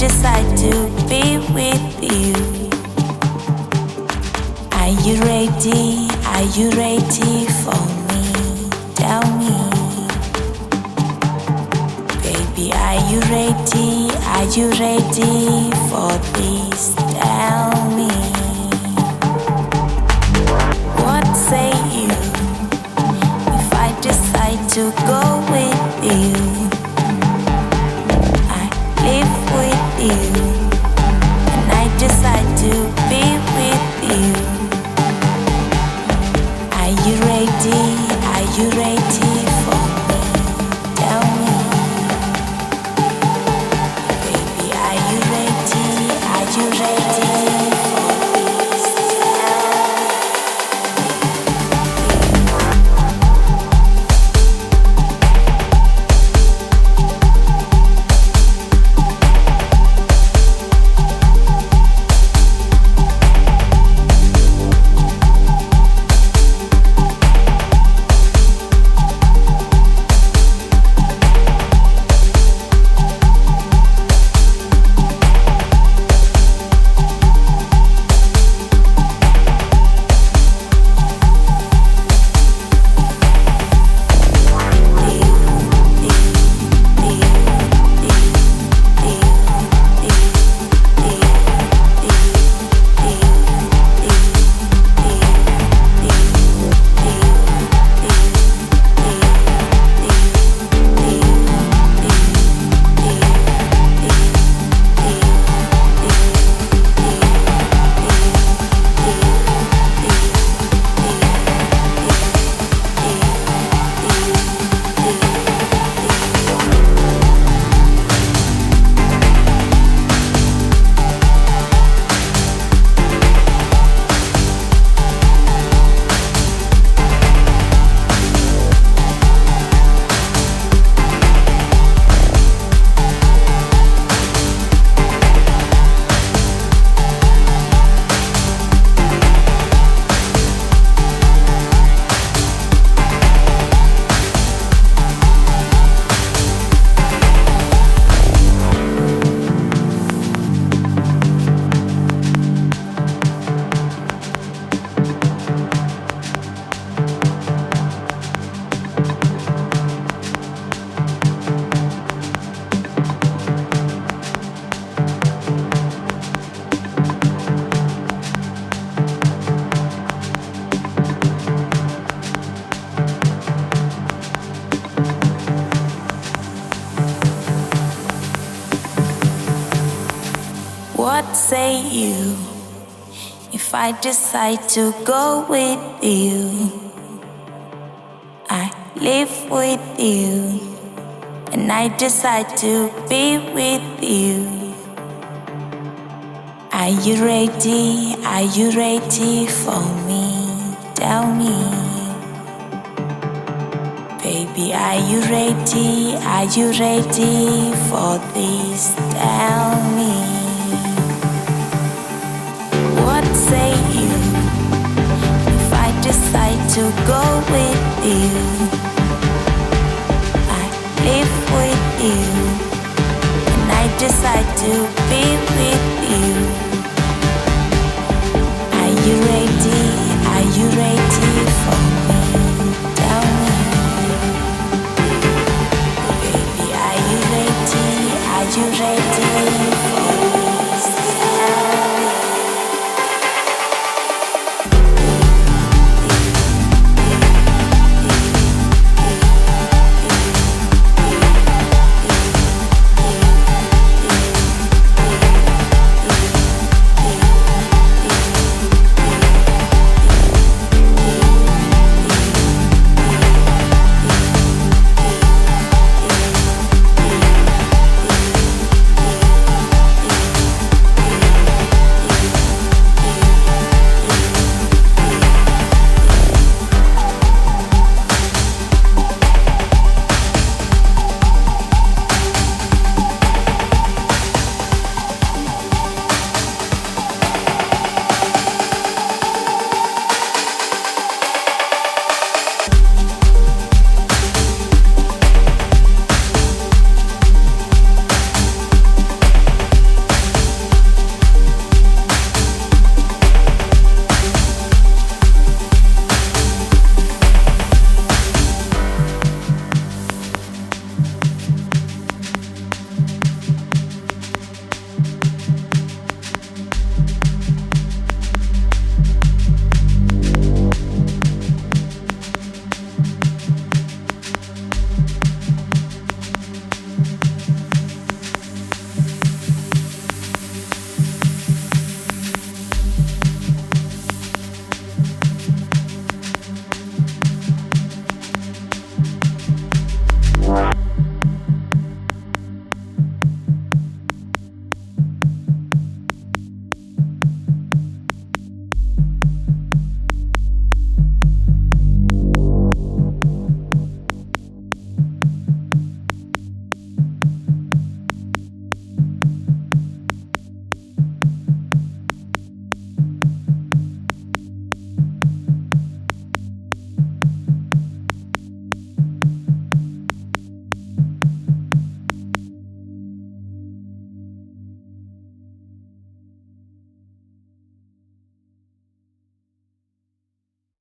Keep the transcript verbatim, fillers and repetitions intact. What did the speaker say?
decide to be with you. Are you ready? Are you ready for me? Tell me. Baby, are you ready? Are you ready for this? Tell me. What say you if I decide to go with you? I live with you, and I decide to be with you. Are you ready? Are you ready for me? Tell me. Baby, are you ready? Are you ready for this? What say you if I decide to go with you? I live with you, and I decide to be with you. Are you ready? Are you ready for me? Tell me. Baby, are you ready? Are you ready for this? Tell me. What say you if I decide to go with you? I live with you, and I decide to be with you. Are you ready? Are you ready for me? Tell me. Baby, are you ready? Are you ready for